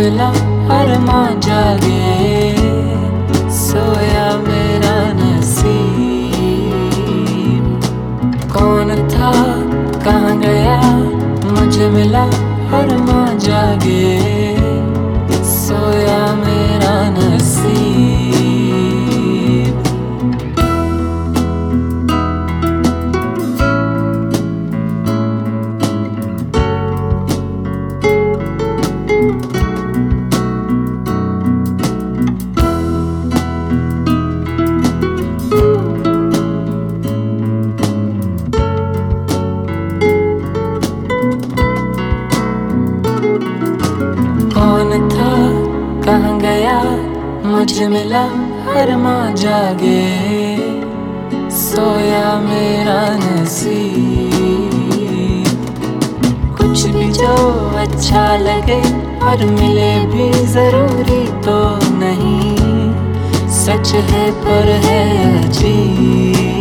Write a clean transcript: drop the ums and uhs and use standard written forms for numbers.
मिला अरमां जागे, सोया मेरा नसीब। कौन था कहाँ गया, मुझे मिला अरमां जागे, सोया मेरा नसीब। कौन था कहाँ गया, मुझे मिला अरमां जागे, सोया मेरा नसीब। कुछ भी जो अच्छा लगे और मिले भी जरूरी तो नहीं, सच है पर है अजीब।